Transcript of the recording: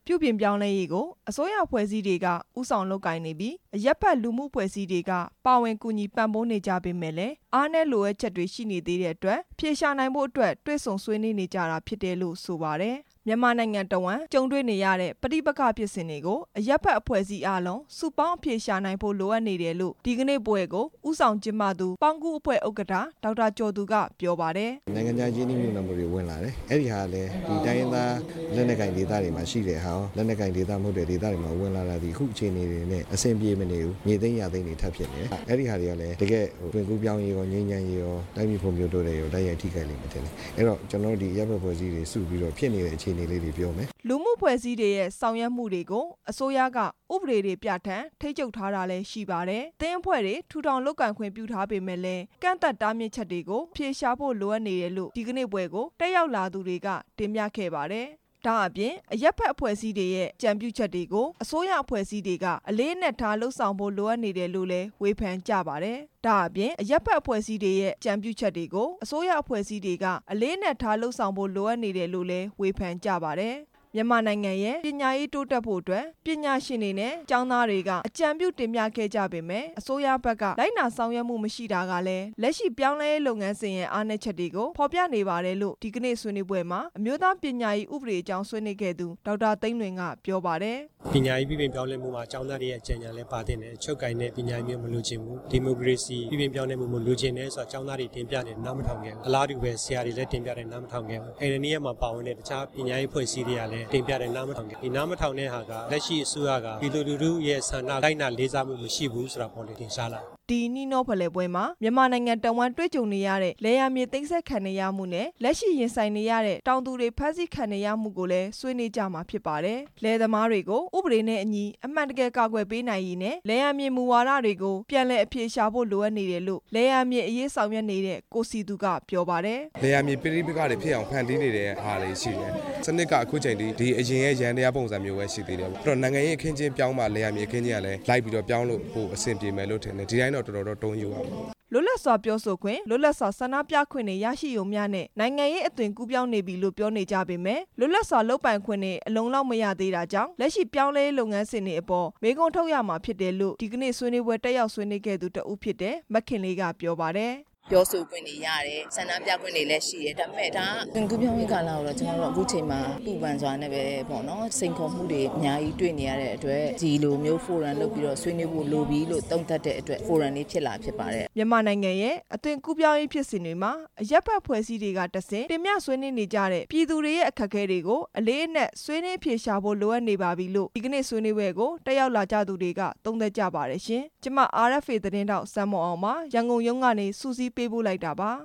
ပြုပြင်ပြောင်းလဲရေးကိုအစိုးရဖွဲ့စည်းတွေကဥဆောင်လုပ်ကိုင်နေပြီးအရက်ဖက်လူမှုဖွဲ့စည်းတွေကပါဝင်ကူညီပံ့ပိုးနေကြပေမဲ့လည်းအားနည်းလိုအပ်ချက်တွေရှိနေသေးတဲ့အတွက်ဖြေရှာနိုင်ဖို့အတွက်တွဲဆုံဆွေးနွေးနေကြတာဖြစ်တယ်လို့ဆိုပါတယ်မြန်မာနိုင်ငံတဝန်းကြုံတွေ့နေရတဲ့ပဋိပက္ခဖြစ်စဉ်တွေကိုအရက်ဖက်အဖွဲ့အစည်းအလုံးစုပေါင်းအဖြေရှာနိုင်ဖို့လိုအပ်နေတယ်လို့ဒီကနေ့ပွဲကိုဥဆောင်ကျင်းပသူပေါင်းကူအဖွဲ့ဥက္ကဋ္ဌဒေါက်တာကျော်သူကပြောပါတယ်နိုင်ငံခြားချင်းနှိမ့်နှံမှုတွေဝင်လာတယ်အဲ့ဒီဟာလည်းဒီတိုင်းရင်းသားလက်နက်ကိုင်ဒေသတွေမှာရှိတဲ့ဟာလက်နက်ကိုင်ဒေသမဟုတ်တဲ့ဒေသတွေမှာဝင်လာတာဒီခုအခြေအနေတွေနဲ့အဆင်ပြေမနေဘူးမြေသိမ်းရသိမ်းတွေထပ်ဖြစ်နေတယ်အဲ့ဒီဟာတွေကလည်းတကယ်တွင်ကူးပြောင်းရေးရောငြိမ်းချမ်းရေးရောတိုင်းပြည်ဖွံ့ဖြိုးတိုးတက်ရေးရောတိုက်ရိုက်ထိခိုက်လိမ့်မယ်ထင်တယ်အဲ့တော့ကျွန်တော်တို့ဒီအရက်ဖက်ဖွဲ့စည်းတွေစုပြီးတော့ဖြစ်နေတဲ့အခြေအနေလေးတွေပြောမယ်လူမှုဖွဲ့စည်းတွေရဲ့ဆောင်ရွက်မှုတွေကိုအစိုးရကဥပဒေတွေပြဋ္ဌာန်းထိချုပ်ထားတာလည်းရှိပါတယ်။တင်းအဖွဲ့တွေထူထောင်လုပ်ကိုင်ခွင့်ပြုထားပေမဲ့လည်းကန့်သက်တားမြစ်ချက်တွေကိုဖြေရှာဖို့လိုအပ်နေတယ်လို့ဒီကနေ့ပွဲကိုတက်ရောက်လာသူတွေကတင်ပြခဲ့ပါတယ်။ဒါအပြင်အရက်ဖက်အဖွဲ့အစည်းတွေရဲ့ကြံပြုချက်တွေကိုအစိုးရအဖွဲ့အစည်းတွေကအလေးနက်ထားလှုပ်ဆောင်ဖို့လိုအပ်နေတယ်လို့လည်းဝေဖန်ကြပါတယ်။ဒါအပြင်အရက်ဖက်အဖွဲ့အစည်းတွေရဲ့ကြံပြုချက်တွေကိုအစိုးရအဖွဲ့အစည်းတွေကအလေးနက်ထားလှုပ်ဆောင်ဖို့လိုအပ်နေတယ်လို့လည်းဝေဖန်ကြပါတယ်။မြန်မာနိုင်ငံရဲ့ပညာရေးတိုးတက်ဖို့အတွက်ပညာရှင်တွေနဲ့ကျောင်းသားတွေကအကြံပြုတင်ပြခဲ့ကြပေမဲ့အစိုးရဘက်ကလိုက်နာဆောင်ရွက်မှုမရှိတာကလည်းလက်ရှိပြောင်းလဲရေးလုပ်ငန်းစဉ်ရဲ့အားနည်းချက်တွေကိုဖော်ပြနေပါတယ်လို့ဒီကနေ့ဆွေးနွေးပွဲမှာအမျိုးသားပညာရေးဥပဒေအကြောင်းဆွေးနွေးခဲ့သူဒေါက်တာသိန်းလွင်ကပြောပါတယ်ပညာရေးပြည်ပပြောင်းလဲမှုမှာကျောင်းသားတွေရဲ့အကြံဉာဏ်လည်းပါတဲ့နဲ့ချုပ်ကိုင်တဲ့ပညာရေးမျိုးမလိုချင်ဘူးဒီမိုကရေစီပြည်ပပြောင်းလဲမှုမလိုချင်တဲ့ဆိုတော့ကျောင်းသားတွေတင်ပြနေနားမထောင်ခဲ့ဘူးအလားတူပဲဆရာတွေလည်းတင်ပြတယ်နားမထောင်ခဲ့ဘူးအဲဒီနေ့မှာပါဝင်တဲ့တခြားပညာရေးဖွဲ့စည်းတွေကလည်းတင်ပြတယ်နားမထောင်ခဲ့ဒီနားမထောင်တဲ့ဟာကလက်ရှိအစိုးရကပြည်သူလူထုရဲ့ဆန္ဒလိုက်နာလေးစားမှုမရှိဘူးဆိုတာပေါ်လေတင်ရှားလာဒီနီနောဖလှယ်ပွဲမှာမြန်မာနိုင်ငံတဝန်းတွေ့ကြုံနေရတဲ့လေယာဉ်မြေသိမ်းဆက်ခံနေရမှုနဲ့လက်ရှိရင်ဆိုင်နေရတဲ့တောင်သူတွေဖမ်းဆီးခံနေရမှုကိုလည်းဆွေးနွေးကြမှာဖြစ်ပါတယ်။လယ်သမားတွေကိုဥပဒေနဲ့အညီအမှန်တကယ်ကာကွယ်ပေးနိုင်ရေးနဲ့လေယာဉ်မြေမူဝါဒတွေကိုပြန်လည်အဖြေရှာဖို့လိုအပ်နေတယ်လို့လေယာဉ်မြေအရေးဆောင်ရွက်နေတဲ့ကိုစီသူကပြောပါတယ်။လေယာဉ်မြေပြည်ပကတွေဖြစ်အောင်ဖန်တီးနေတဲ့ဟာတွေရှိတယ်။စနစ်ကအခုချိန်ဒီအရင်ရဲ့ရန်တရားပုံစံမျိုးပဲရှိသေးတယ်။အဲ့တော့နိုင်ငံရေးအခင်းချင်းပြောင်းမှလေယာဉ်မြေအခင်းချင်းကလည်းလိုက်ပြီးတော့ပြောင်းလို့ပို့အဆင်ပြေမယ်လို့ထင်တယ်။ဒီတိုင်းတော့တော်တော်တုံးယူပါလွတ်လပ်စွာပြောဆိုခွင့်လွတ်လပ်စွာဆန္ဒပြခွင့်တွေရရှိုံများနဲ့နိုင်ငံရေးအသွင်ကူးပြောင်းနေပြီလို့ပြောနေကြပေမဲ့လွတ်လပ်စွာလုပ်ပိုင်ခွင့်တွေအလုံးလောက်မရသေးတာကြောင့်လက်ရှိပြောင်းလဲလုပ်ငန်းစဉ်တွေအပေါ်မေးခွန်းထုတ်ရမှာဖြစ်တယ်လို့ဒီကနေ့ဆွေးနွေးပွဲတက်ရောက်ဆွေးနွေးခဲ့သူတဦးဖြစ်တဲ့မခင်လေးကပြောပါတယ်ပြောဆိုခွင့်တွေရတယ်ဆန္ဒပြခွင့်တွေလည်းရှိတယ်ဒါပေမဲ့ဒါကကူးပြောင်းရေးကာလကိုတော့ကျွန်တော်တို့အခုချိန်မှာပူပန်စွာနဲ့ပဲပေါ့နော်စိန်ခေါ်မှုတွေအများကြီးတွေ့နေရတဲ့အတွက်ဒီလိုမျိုးဖိုရမ်လုပ်ပြီးတော့ဆွေးနွေးဖို့လိုပြီလို့သုံးသပ်တဲ့အတွက်ဖိုရမ်လေးဖြစ်လာဖြစ်ပါတယ်မြန်မာနိုင်ငံရဲ့အသွင်ကူးပြောင်းရေးဖြစ်စဉ်တွေမှာအရက်ဖက်ဖွဲ့စည်းတွေကတဆင့်တင်ပြဆွေးနွေးနေကြတဲ့ပြည်သူတွေရဲ့အခက်အခဲတွေကိုအလေးအနက်ဆွေးနွေးဖြေရှာဖို့လိုအပ်နေပါပြီလို့ဒီကနေ့ဆွေးနွေးပွဲကိုတက်ရောက်လာကြသူတွေကသုံးသပ်ကြပါတယ်ရှင်ကျမ RFA သတင်းတောက်စမ်းမောင်အောင်ပါရန်ကုန်ရုံးကနေစူးစီးပေးပို့လိုက်တာပါ